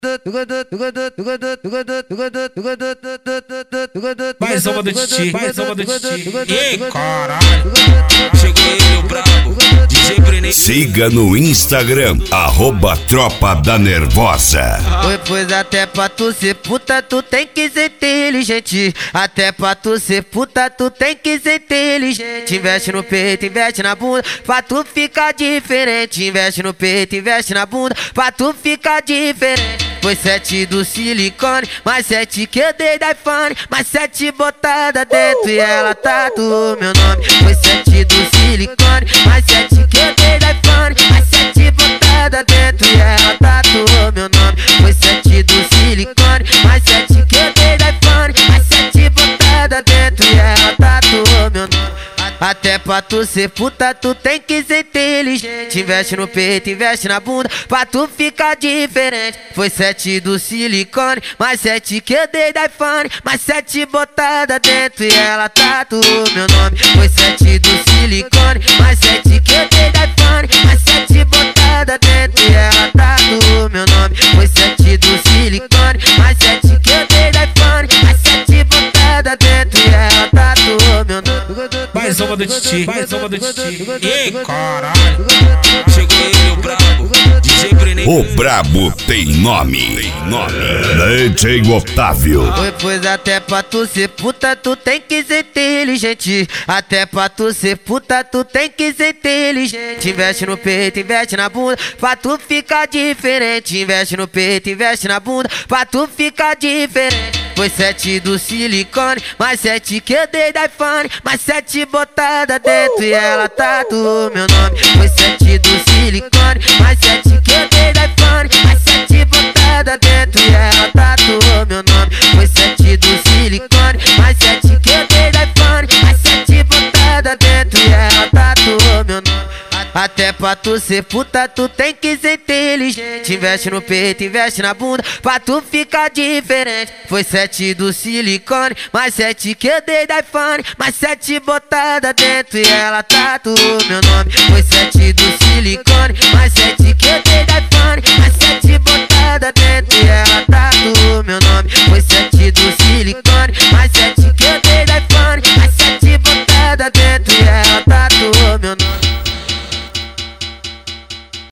Mais uma do Titi, mais uma do Titi. Ei, caralho, chegou ele, o brabo, DJ Brené. Siga no Instagram, @Tropa da Nervosa. Pois até pra tu ser puta, tu tem que ser inteligente. Até pra tu ser puta, tu tem que ser inteligente. Investe no peito, investe na bunda, pra tu ficar diferente. Investe no peito, investe na bunda, pra tu ficar diferente. Foi 7 do silicone, mais 7 que eu dei da iPhone, mais 7 botada dentro e ela tatuou meu nome. Foi 7 do silicone, mais 7 que eu dei da iPhone, mais 7 botada dentro e ela tatuou meu nome. Foi 7 do silicone, mais 7 que eu dei da iPhone, mais 7 botada dentro e ela tatuou meu nome. Até pra tu ser puta, tu tem que ser inteligente. Investe no peito, investe na bunda, pra tu ficar diferente. Foi 7 do silicone, mais 7 que eu dei da iPhone, mais 7 botada dentro e ela tatuou meu nome. Foi 7 do silicone, mais 7 que eu dei da iPhone, mais 7 botada dentro e ela tatuou meu nome. Foi 7 do silicone, mais 7 que eu dei da iPhone, mais 7 botada dentro e ela tatuou meu nome. Mais uma do Titi, mais uma do Titi. Ei, caralho, chegou ele, o brabo, DJ Brené. O brabo tem nome. DJ Otávio. Pois até pra tu ser puta, tu tem que ser inteligente. Até pra tu ser puta, tu tem que ser inteligente. Investe no peito, investe na bunda, pra tu ficar diferente. Investe no peito, investe na bunda, pra tu ficar diferente. Foi 7 do silicone, mais 7 que eu dei da iPhone, mais 7 botada dentro e ela tatuou meu nome. Foi 7 do silicone, mais 7 que eu dei da iPhone, mais 7 botada dentro e ela tatuou meu nome. Foi 7 do silicone, mais 7 que eu dei da iPhone, mais 7 botada dentro e ela tatuou meu nome. Até pra tu ser puta, tu tem que ser inteligente. Investe no peito, investe na bunda, pra tu ficar diferente. Foi 7 do silicone, mais 7 que eu dei da iPhone, mais 7 botada dentro e ela tatuou meu nome. Foi 7 do silicone, mais 7 que eu dei da iPhone, mais 7 botada dentro e ela